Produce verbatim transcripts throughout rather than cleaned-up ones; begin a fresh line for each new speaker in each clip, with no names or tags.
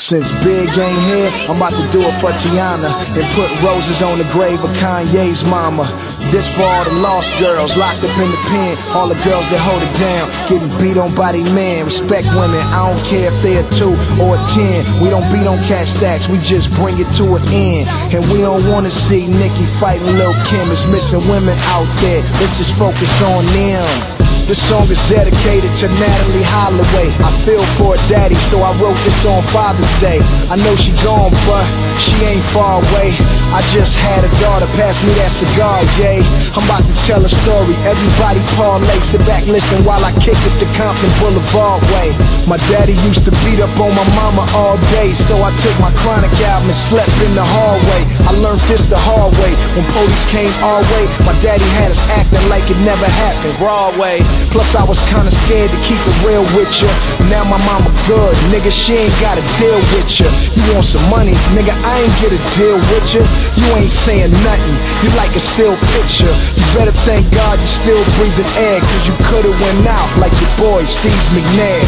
Since Big ain't here, I'm about to do it for Tiana and put roses on the grave of Kanye's mama. This for all the lost girls locked up in the pen, all the girls that hold it down, getting beat on by they men. Respect women, I don't care if they're a two or a ten. We don't beat on cash stacks, we just bring it to an end. And we don't wanna see Nicki fighting Lil' Kim. It's missing women out there, let's just focus on them. This song is dedicated to Natalie Holloway. I feel for her daddy, so I wrote this on Father's Day. I know she gone, but she ain't far away. I just had a daughter, pass me that cigar, yay. I'm about to tell a story, everybody parlay. Sit back, listen while I kick it the Compton Boulevard way. My daddy used to beat up on my mama all day, so I took my Chronic album and slept in the hallway. I learned this the hard way, when police came our way. My daddy had us acting like it never happened, Broadway. Plus I was kinda scared to keep it real with ya. Now my mama good, nigga, she ain't gotta deal with ya. You want some money, nigga, I ain't get a deal with ya. You ain't saying nothing, you like a still picture. You better thank God you still breathing air, cause you could've went out like your boy Steve McNair.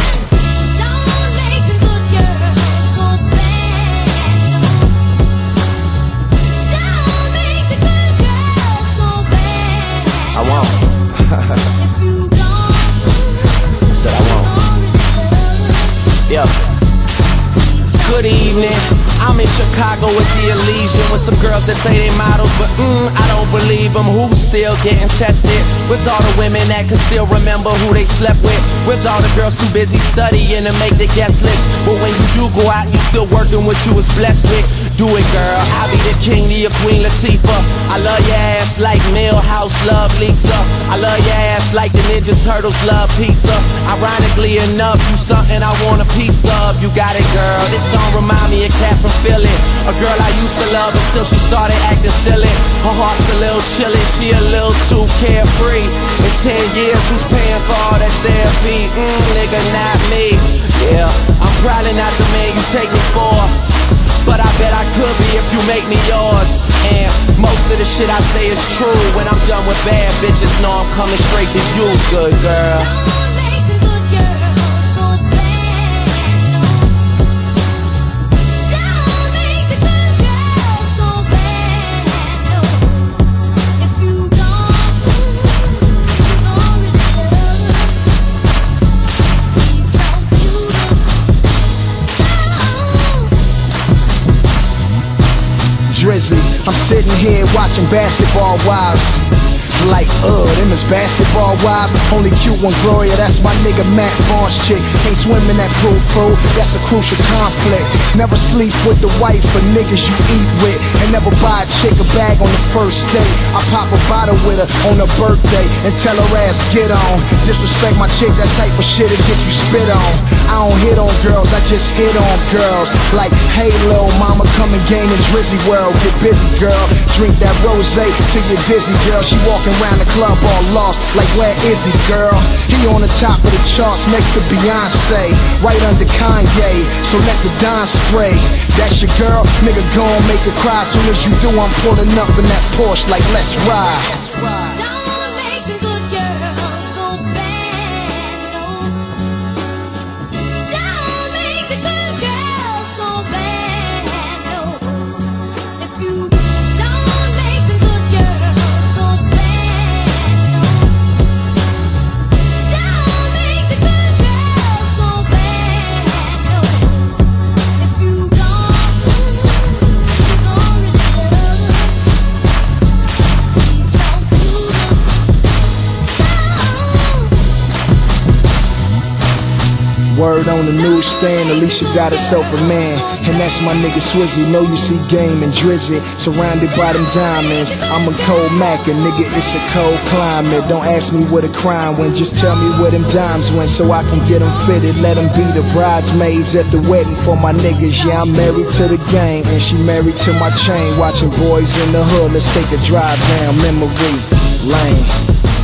I won't. Yeah. Good evening, I'm in Chicago with the Elysian, with some girls that say they models, but mm, I don't believe them. Who's still getting tested? Where's all the women that can still remember who they slept with? Where's all the girls too busy studying to make the guest list? But when you do go out, you still working what you was blessed with. Do it, girl, I'll be the king to your Queen Latifah. I love your ass like Milhouse love Lisa. I love your ass like the Ninja Turtles love pizza. Ironically enough, you something I want a piece of. You got it, girl, this song remind me of Cat from Philly, a girl I used to love, but still she started acting silly. Her heart's a little chilly, she a little too carefree. In ten years, who's paying for all that therapy? Mmm, nigga, not me. Yeah, I'm probably not the man you take me for, but I bet I could be if you make me yours. And most of the shit I say is true. When I'm done with bad bitches, know I'm coming straight to you, good girl. Drizzy, I'm sitting here watching Basketball Wives. Like, uh, them is Basketball Wives. Only cute one, Gloria, that's my nigga Matt Vaughn's chick. Can't swim in that pool, fool, that's a crucial conflict. Never sleep with the wife of niggas you eat with, and never buy a chick a bag on the first date. I pop a bottle with her on her birthday and tell her ass get on. Disrespect my chick, that type of shit will get you spit on. I don't hit on girls, I just hit on girls. Like, hey lil' mama, come and game in Drizzy World. Get busy, girl, drink that rosé till you're dizzy, girl. She walking around the club all lost, like where is he, girl? He on the top of the charts next to Beyonce, right under Kanye, so let the Don spray. That's your girl, nigga, gon' make her cry. Soon as you do, I'm pulling up in that Porsche like let's ride. Let's ride. Word on the newsstand, Alicia got herself a man, and that's my nigga Swizzy. Know you see Game and Drizzy, surrounded by them diamonds. I'm a cold Mac, and nigga, it's a cold climate. Don't ask me where the crime went, just tell me where them dimes went, so I can get them fitted. Let them be the bridesmaids at the wedding for my niggas. Yeah, I'm married to the game, and she married to my chain. Watching Boys in the Hood, let's take a drive down memory lane.